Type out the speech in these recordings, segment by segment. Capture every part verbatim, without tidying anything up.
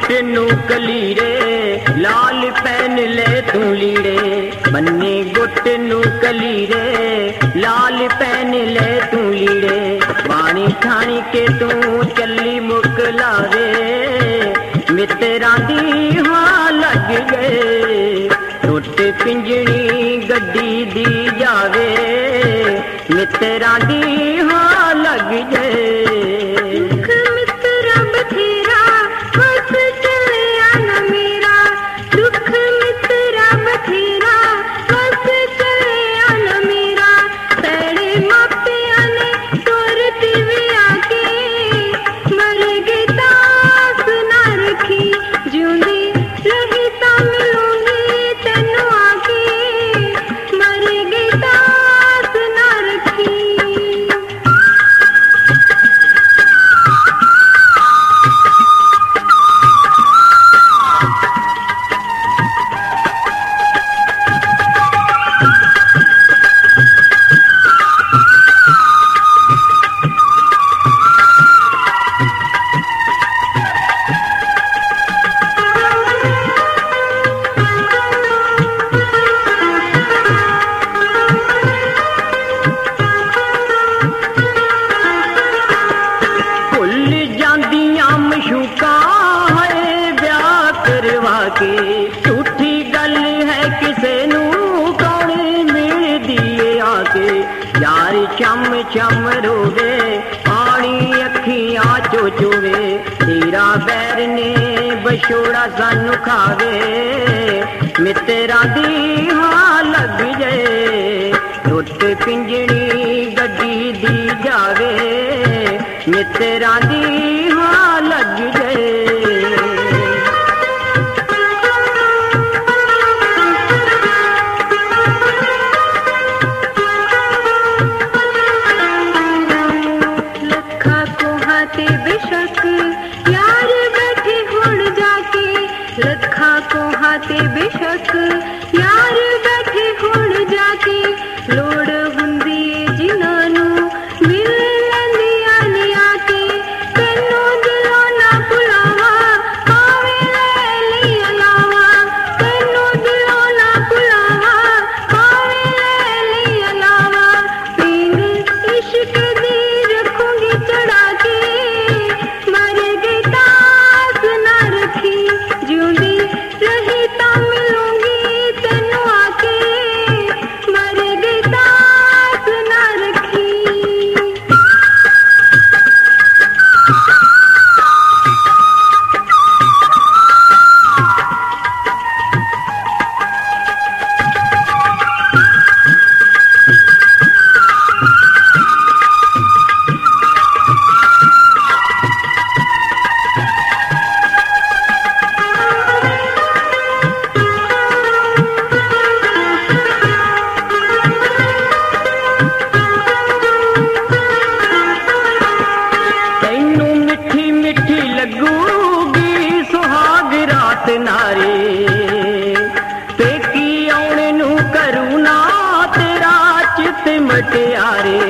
गुट नू कलीरे लाल पहन ले तू लीड़े, बन्ने गुट नू कलीरे लाल पहन ले तू लीड़े, वाणी ठाणी के तू चली मुकलावे, मित्रा दी हाँ लग गए, टुट पिंजणी गड्डी दी जावे, मित्रा दी हाँ लग गए। झूठी गल है किसे नू कौन मिल दिए आके, यार चम चम रोवे पानी अखियां चो चोवे, तेरा बैर ने बछोड़ा सानू खावे, मित्रा दी हाँ लग जाए, टुट पिंजणी गड्डी दी जावे, मित्रा दी हाँ लग जाए। रखा को हाथे बेशक यार बैठे हुण जाके, लोड़ हुंदी जिन्हां नू मिल लैंदियां ने आके, तैनू दिलों ना भुलावा पावे ले ली अलावा, तैनू दिलों ना भुलावा पावे ले ली अलावा, पींग इश्क दी रखूंगी चढ़ा के, मर गई तास ना रखी जिउंदी रही ता मिलूंगी तेनू आके, मर गई तास ना रखी। लगूगी सुहाग रात नारे, पेकी आने नू करूना तेरा चित मटियारे,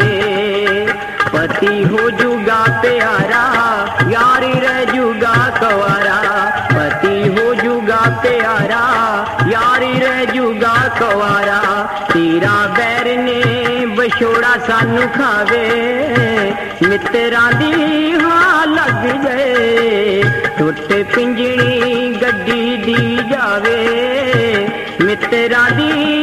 पति हो जुगा प्यारा यारी रह जुगा कवारा, पति हो जुगा प्यारा यारी रह जुगा कवारा, तेरा बैर ने बछोड़ा सानू खावे, मित्रा दी हाँ लग जाए, टुट पिंजणी गड्डी दी जावे, मित्रा दी